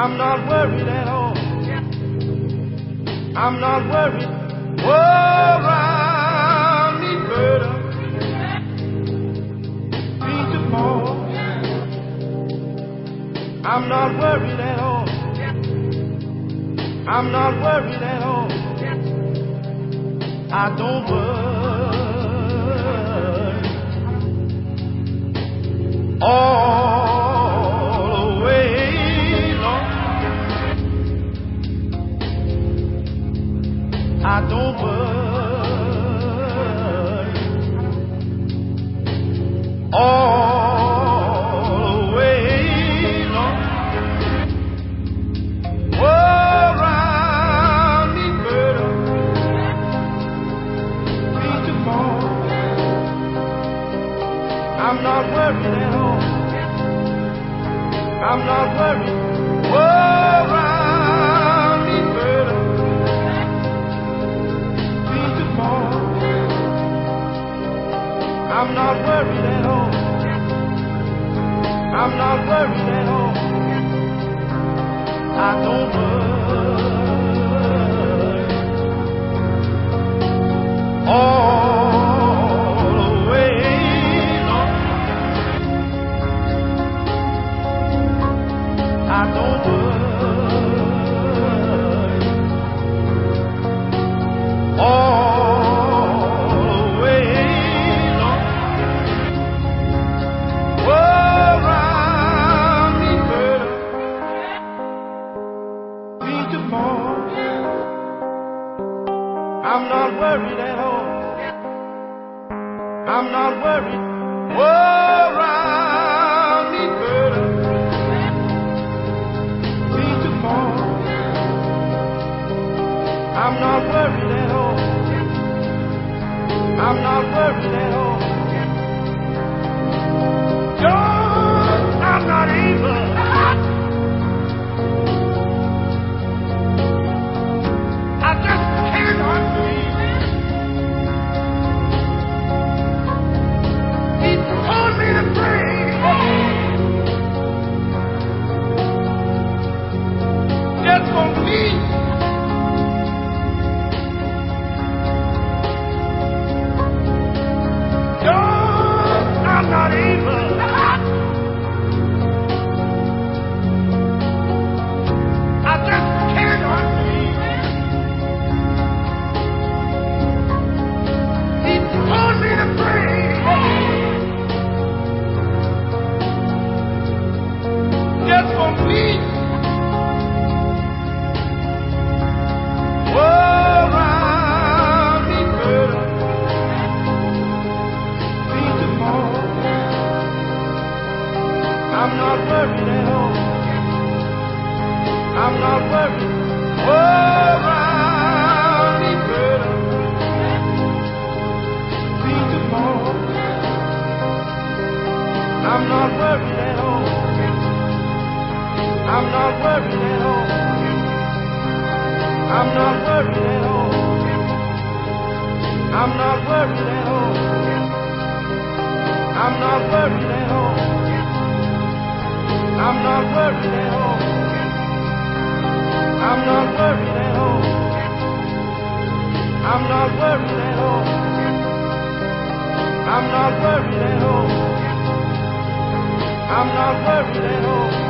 I'm not worried at all. I'm not worried. Oh, around me burden be tomorrow. I'm not worried at all. I'm not worried at all. I don't worry all the way long. I don't worry all the way long. Oh, around me burden be tomorrow. I'm not worried at all. I'm not worried. Oh, around me burden be tomorrow. I'm not worried at all. I'm not worried at all. I don't worry all the way long. I don't worry all the way long. Oh, around me burden be tomorrow. I'm not worried at all. I'm not worried. Oh, around me burden be tomorrow. I'm not worried at all. I'm not worried at all. God, I'm not evil. I just cannot believe. He told me to pray. Just for me. God, I'm not evil. I just cannot believe. He told me to pray. Just for me. Oh, around me burden be tomorrow. I'm not worried at all. I'm not worried. Oh, around me burden be tomorrow. I'm not worried at all. I'm not worried at all. I'm not worried at all. I'm not worried at all. I'm not worried at all. I'm not worried at all. I'm not worried at all. I'm not worried at all. I'm not worried at all. I'm not worried at all.